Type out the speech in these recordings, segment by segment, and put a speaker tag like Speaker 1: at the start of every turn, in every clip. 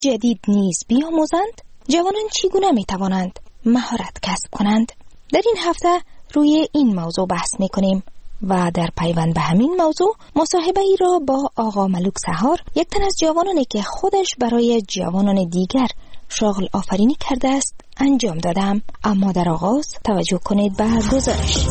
Speaker 1: جدید نیز بیاموزند؟ جوانان چگونه می توانند مهارت کسب کنند؟ در این هفته روی این موضوع بحث می کنیم و در پیوند به همین موضوع مصاحبه ای را با آقا ملوک سهار، یک تن از جوانانی که خودش برای جوانان دیگر شغل آفرینی کرده است انجام دادم. اما در آغاز توجه کنید به گزارش.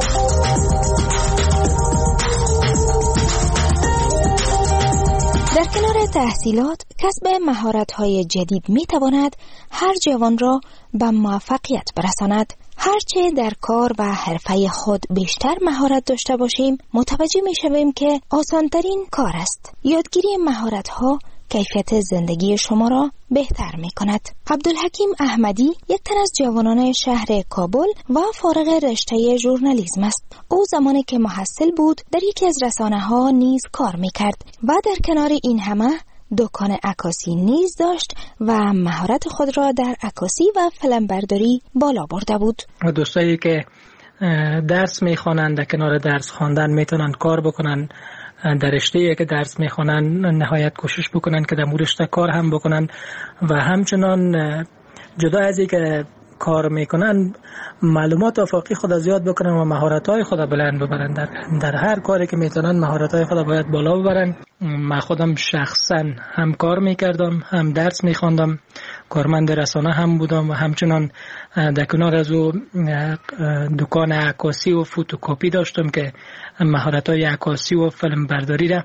Speaker 1: در کنار تحصیلات، کسب مهارت‌های جدید می‌تواند هر جوان را به موفقیت برساند. هرچه در کار و حرفه خود بیشتر مهارت داشته باشیم، متوجه می‌شویم که آسان‌ترین کار است. یادگیری مهارت‌ها کیفیت زندگی شما را بهتر می کند. عبدالحکیم احمدی یک تن از جوانان شهر کابل و فارغ رشته ژورنالیسم است. او زمانی که محصل بود در یکی از رسانه‌ها نیز کار می کرد و در کنار این همه دکان عکاسی نیز داشت و مهارت خود را در عکاسی و فیلمبرداری بالا برده بود.
Speaker 2: دوستایی که درس میخوانند در کنار درس خواندن میتونن کار بکنن، در رشته‌ای که درس میخوانن نهایت کوشش بکنن که در مورد رشته کار هم بکنن و همچنان جدا از اینکه کار میکنن معلومات آفاقی خود زیاد بکنن و مهارت‌های خود بلند ببرن. در هر کاری که میتونن مهارت‌های خود باید بالا ببرن. من خودم شخصا هم کار میکردم، هم درس میخواندم، کارمند رسانه هم بودم و همچنان در کنار از او دکان عکاسی و فوتوکپی داشتم که مهارت‌های عکاسی و فیلم برداری را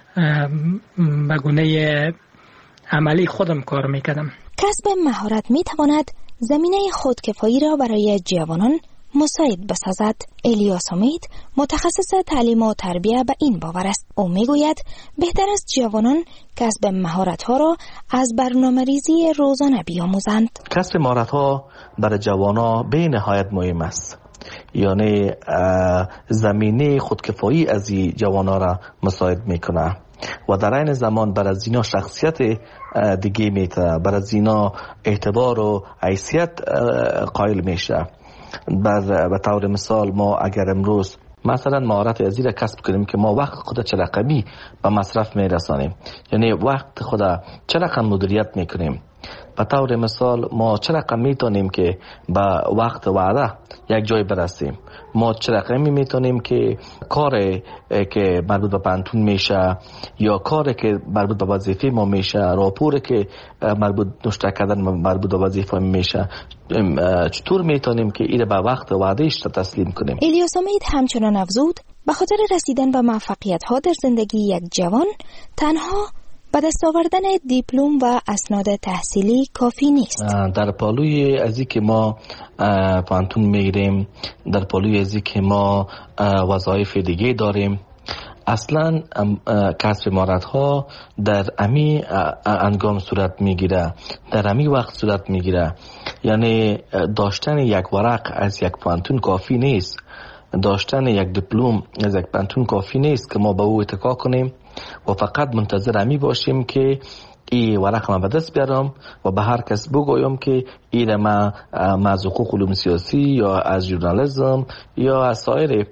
Speaker 2: به گونه عملی خودم کار میکردم.
Speaker 1: کسب مهارت میتواند زمینه خودکفایی را برای جوانان مساعد بسازد. الیاس امید متخصص تعلیم و تربیت به این باور است. او میگوید بهتر است جوانان کسب مهارت‌ها را از برنامه‌ریزی روزانه بیاموزند.
Speaker 3: کسب مهارت‌ها برای جوانان به نهایت مهم است. یعنی زمینه خودکفایی از این جوانان را مساعد میکنه و در این زمان برای زینا شخصیت دیگه میته، برای زینا اعتبار و حیثیت قائل میشه. به طور مثال ما اگر امروز مثلا مهارت ازی را کسب کنیم که ما وقت خود چه رقمی به مصرف میرسانیم، یعنی وقت خود چه رقم مدیریت میکنیم. به طور مثال ما چه رقم میتونیم که به وقت وعده یک جای برسیم، ما چه رقمی میتونیم که کاری که مربوط به پانتون میشه یا کاری که مربوط به وظیفه ما میشه، راپوری که مربوط نشته کردن مربوط به وظیفه میشه، چطور میتونیم که این به وقت وعدهش تسلیم کنیم.
Speaker 1: الیاس امید همچنان افزود به خاطر رسیدن به موفقیت ها در زندگی یک جوان تنها به دست آوردن دیپلم و اسناد تحصیلی کافی نیست.
Speaker 3: در پالوی ازی که ما پانتون میگیریم، در پالوی ازی که ما وظایف دیگه داریم، اصلا کسب مهارت ها در امی انگام صورت میگیره، در امی وقت صورت میگیره. یعنی داشتن یک ورق از یک پانتون کافی نیست، داشتن یک دیپلم از یک پانتون کافی نیست که ما به او اتکا کنیم و فقط منتظر امی باشیم که این ورق ما به دست بیارم و به هر کس بگویم که این ما از حقوق علوم سیاسی یا از ژورنالیسم یا از سایر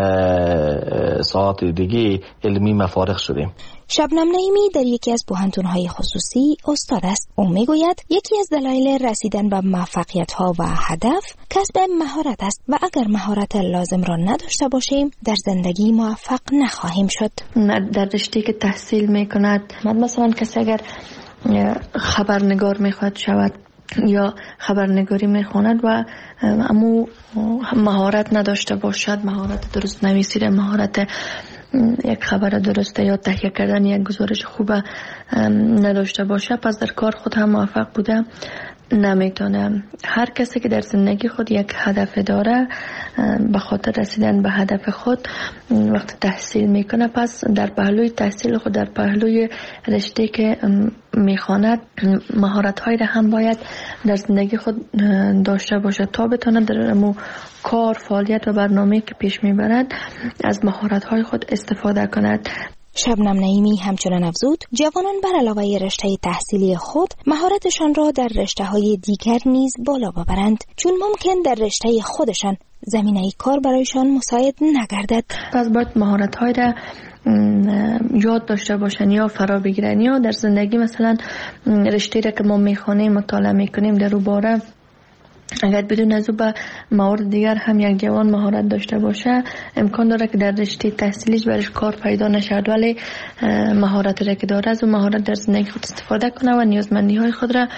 Speaker 3: ساعات دیگه علمی مفارغ شدیم.
Speaker 1: شبنم نعیمی در یکی از پوهنتون‌های خصوصی استاد است. او میگوید یکی از دلایل رسیدن به موفقیت‌ها و هدف کسب مهارت است و اگر مهارت لازم را نداشته باشیم در زندگی موفق نخواهیم شد.
Speaker 4: در رشته‌ای که تحصیل میکند، مثلا کسی اگر خبرنگار میخواد شود یا خبرنگاری میخواند و اما مهارت نداشته باشد، مهارت درست نویسی، مهارت یک خبر درسته یا تهیه کردن یک گزارش خوب نداشته باشه، پس در کار خود هم موفق بوده نمیتونه. هر کسی که در زندگی خود یک هدف داره، به خاطر رسیدن به هدف خود وقت تحصیل میکنه، پس در پهلوی تحصیل خود، در پهلوی رشته که میخواند، مهارت هایی را هم باید در زندگی خود داشته باشه تا بتونه در کار، فعالیت و برنامه‌ای که پیش میبرد از مهارت های خود استفاده کند.
Speaker 1: شبنم نعیمی همچنان افزود جوانان بر علاوه رشته تحصیلی خود مهارتشان را در رشته‌های دیگر نیز بالا ببرند، چون ممکن در رشته خودشان زمینه کار برایشان مساعد نگردد.
Speaker 4: پس باید مهارت‌های را یاد داشته باشن یا فرا بگیرن، یا در زندگی مثلا رشته را که ما میخوانیم مطالعه میکنیم در اون باره اگر بدون از او به موارد دیگر هم یک جوان مهارت داشته باشه امکان داره که در رشته تحصیلیش برش کار پیدا نشد، ولی مهارت را که داره از اون مهارت در زندگی خود استفاده کنه و نیازمندی های خود را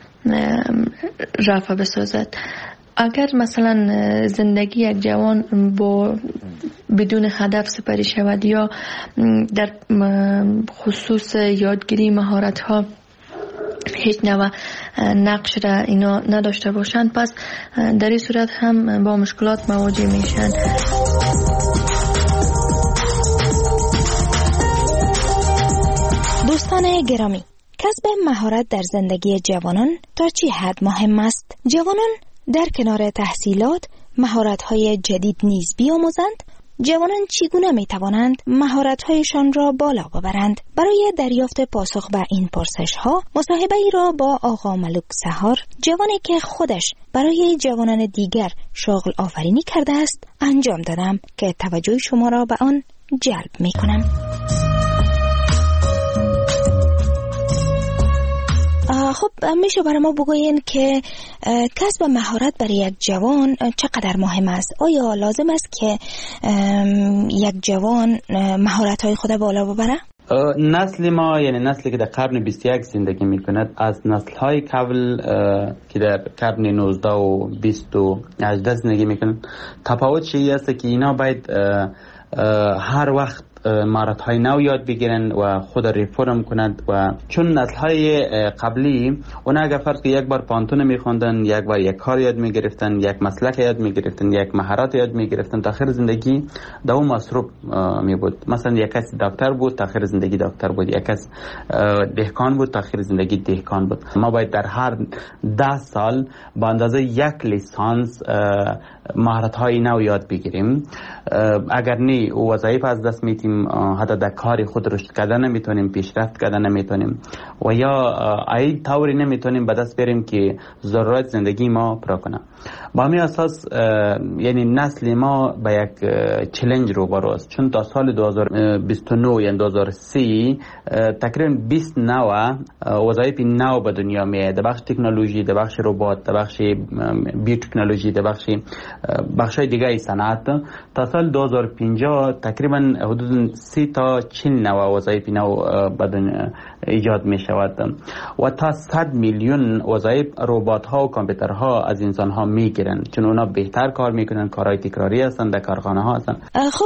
Speaker 4: رفع بسازد. اگر مثلا زندگی یک جوان با بدون هدف سپری شود یا در خصوص یادگیری مهارت ها هیچ نوع نقش را اینا نداشته باشند، پس در این صورت هم با مشکلات مواجه میشن.
Speaker 1: دوستان گرامی، کسب مهارت در زندگی جوانان تا چه حد مهم است؟ جوانان در کنار تحصیلات مهارت‌های جدید نیز بیاموزند. جوانان چگونه می توانند مهارت‌هایشان را بالا ببرند؟ برای دریافت پاسخ به این پرسش‌ها مصاحبه‌ای را با آقا ملک سحار، جوانی که خودش برای جوانان دیگر شغل آفرینی کرده است، انجام دادم که توجه شما را به آن جلب می‌کنم. خب میشه برای ما بگوین که کسب مهارت برای یک جوان چقدر مهم است؟ آیا لازم است که یک جوان مهارت‌های خود بالا ببره؟
Speaker 5: نسل ما، یعنی نسلی که در قرن 21 زندگی میکند، از نسل‌های قبل که در قرن 19 و 20 و 18 زندگی میکنند تفاوت چیزی است که اینا باید هر وقت مهارت‌های نو یاد بگیرن و خود ریفرم کنند. و چون نسل‌های قبلی اونا اگر فرض که یک بار پانتون می‌خوندن، یک بار یک کار یاد می‌گرفتن، یک مسلک یاد می‌گرفتن، یک مهارت یاد می‌گرفتن، تا آخر زندگی دوام مصروف می‌بود. مثلا یک کس دکتر بود تا آخر زندگی دکتر بود، یک کس دهقان بود تا آخر زندگی دهقان بود. ما باید در هر 10 سال با اندازه یک لیسانس مهارت‌های نو یاد بگیریم. اگر نه وظایف از دست میدیم، حتی در کار خود رشد کردن نمیتونیم، پیشرفت کردن نمیتونیم و یا ای طوری نمیتونیم به دست بریم که ضرورت زندگی ما پر کنه. با همین اساس یعنی نسل ما به یک چالش روبرو است، چون تا سال 2029 یعنی 2030 تقریبا 20 نوع وظایف نو به دنیا میاد، در بخش تکنولوژی، در بخش ربات، در بخش بیوتکنولوژی، در بخشای دیگه صنعت. تا سال 2050 تقریبا حدود 30 تا 40 نوع وظایف نو به دنیا ایجاد می شود و تا 100 میلیون وظایف ربات ها و کامپیوترها از انسان ها می گیرن، چون اونا بهتر کار میکنن، کارهای تکراری هستن، در کارخانه ها هستن.
Speaker 1: خب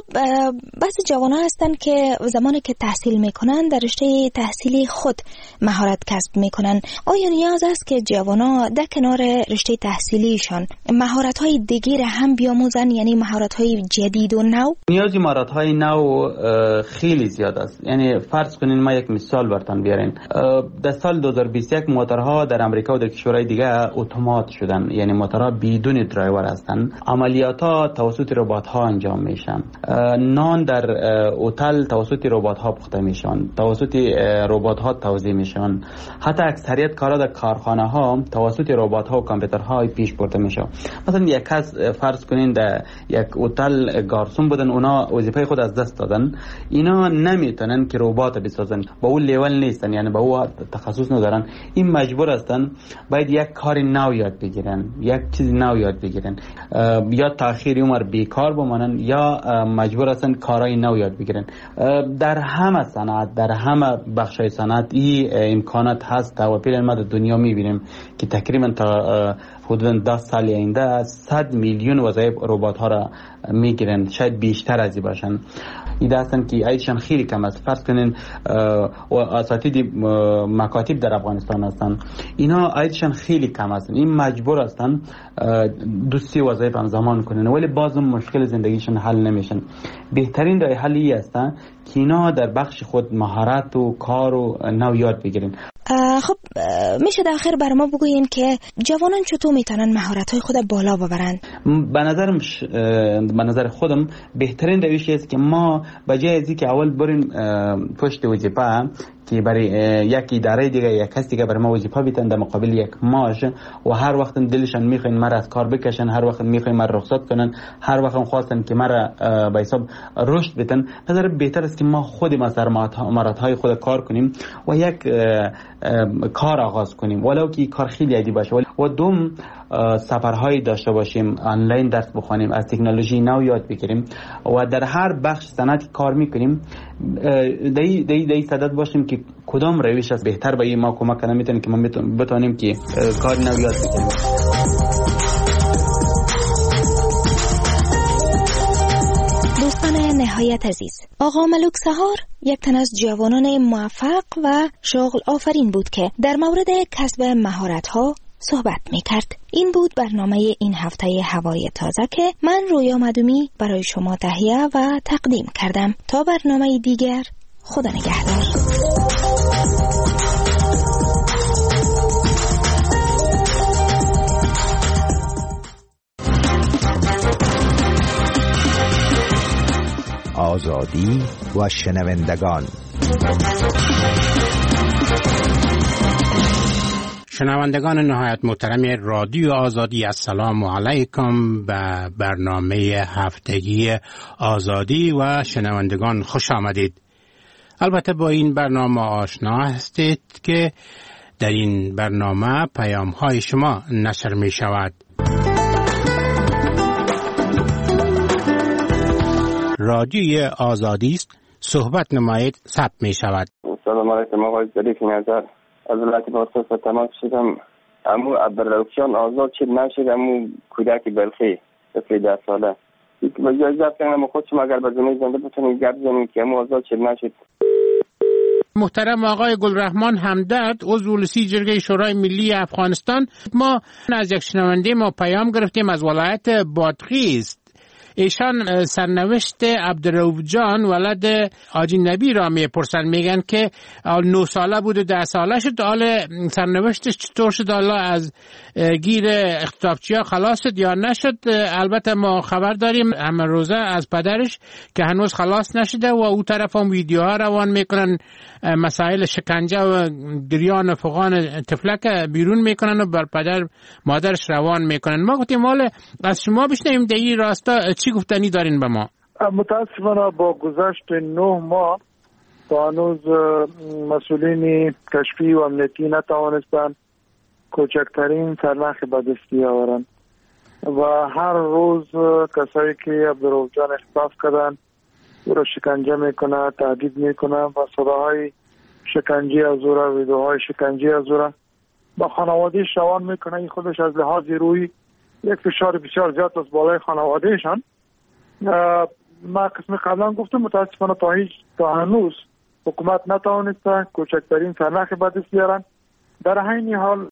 Speaker 1: بس جوان ها هستن که زمانی که تحصیل میکنن در رشته تحصیلی خود مهارت کسب میکنن. آیا نیاز است که جوان ها در کنار رشته تحصیلیشان مهارت های دیگر هم بیاموزن، یعنی مهارت های جدید و نو؟
Speaker 5: نیازی مهارت های نو خیلی زیاد است. یعنی فرض کنین ما یک مثال براتون بیارین. در سال 2021 موتورها در امریکا و در کشورهای دیگه اتومات شدن، یعنی موتورها بدون درایور هستن. عملیات‌ها توسط ربات‌ها انجام میشن. نان در هتل توسط ربات‌ها پخته میشن، توسط ربات‌ها توزیع میشن. حتی اکثریت کارا در کارخانه‌ها توسط ربات‌ها و کامپیوترها پیش برده میشه. مثلا یک کس فرض کنین در یک هتل گارسون بودن، اونا وظیفه خود از دست دادن. اینا نمیتونن که ربات بسازن، با اون لیول نیستن، یعنی با اون تخصص ندارن. این مجبور هستن باید یک کار نو یاد بگیرن، یک چیز نو یاد بگیرن، یا تأخیر عمر بیکار بمانن یا مجبور هستن کارهای نو یاد بگیرن. در همه صنعت، در همه بخشای صنعت این امکانات هست و پیل ما در دنیا میبینیم که تقریبا تا حدود 10 سال آینده 100 میلیون وظایف ربات ها را میگیرن، شاید بیشتر از این باشن. ایده هستن که ایشان خیلی کم است. فرض کنین اساتید مکاتب در افغانستان هستن، اینا ایشان خیلی کم هستن. این مجبور هستن 2-3 وظایف هم زمان کنن، ولی باز مشکل زندگیشون حل نمیشن. بهترین راه حلی هستن که اینا در بخش خود مهارت و کار و نو یاد بگیرن.
Speaker 1: خب میشه در آخر برای ما بگوین که جوانان چطور میتونن مهارت‌های خود بالا ببرن؟
Speaker 5: به نظر خودم بهترین روش است که ما به جای از اینکه اول بریم پشت وظیفه که برای یک اداره دیگه یک کس دیگه برای ما وظیفه بدن در مقابل یک معاش و هر وقت دلشان میخوین مرا از کار بکشن، هر وقت میخوین مرا رخصت کنن، هر وقت خواستن که مرا به حساب رشد بدن، نظر بهتر است که ما خود ما سر مهارت‌های خود کار کنیم و یک کار آغاز کنیم، ولو که کار خیلی عادی باشه، و دوم سفرهایی داشته باشیم، آنلاین درس بخونیم، از تکنولوژی نو یاد بگیریم و در هر بخش صنعتی کار میکنیم دی صدد باشیم که کدام روش است بهتر به ما کمک کنه میتونه که ما بتونیم که کار نو یاد بگیریم.
Speaker 1: دوستان نهایت عزیز، آقا ملوک سهار یک تن از جوانان موفق و شغل آفرین بود که در مورد کسب مهارت‌ها صحبت می‌کرد. این بود برنامه این هفته هوای تازه که من رویا مدومی برای شما تهیه و تقدیم کردم. تا برنامه دیگر، خدا نگهدار.
Speaker 6: آزادی و شنوندگان.
Speaker 7: شنوندگان نهایت محترم رادیو آزادی، السلام علیکم. به برنامه هفتگی آزادی و شنوندگان خوش آمدید. البته با این برنامه آشنا هستید که در این برنامه پیام های شما نشر می شود. رادیوی آزادی است، صحبت نمایید، ثبت می شود.
Speaker 8: سلام علیکم آقای ظریف نظر. از ولایت پاسخ تماس شدم. امو عبدالرحمن آزاد شد نشد، امو کودک بلخی 17 ساله. با اجازه کنم خودشم اگر به زمین زنده بتونیم گپ زنیم که امو آزاد شد نشد.
Speaker 7: محترم آقای گلرحمان همدرد، عضو رئیس جرگه شورای ملی افغانستان، ما از یک شنونده ما پیام گرفتیم از ولایت بادغیس. ایشان سرنوشت عبدالرؤوف جان ولد حاجی نبی را میپرسن، میگن که 9 ساله بود و 10 ساله شد، حال سرنوشتش چطور شد؟ حالا از گیر اختطافچی‌ها خلاص شد یا نشد؟ البته ما خبر داریم همه روزه از پدرش که هنوز خلاص نشده و او طرف هم ویدیوها روان میکنن، مسائل شکنجه و گریان فغان طفلک بیرون میکنن و بر پدر مادرش روان میکنن. ما گفتیم حالا از شما بشنویم در این راستا چی گفتنی دارین به ما؟
Speaker 9: متاسفانه با گذشت 9 ماه تا هنوز مسئولین کشفی و امنیتی نتوانستند کوچکترین سرنخ به دست آورند و هر روز کسایی که عبدالرؤوف جان اختطاف کردن او را شکنجه میکنه، تهدید میکنه و صداهای شکنجه از او را، ویدیوهای شکنجه از او را با خانوادهش روان میکنه. این خودش از لحاظ روحی یک فشار بسیار زیاد از بالای خانوادهشان. ما قسم قبلا گفتم متاسفانه تا هنوز حکومت نتوانسته کوچکترین سرنخ به دست بیارن. در همین حال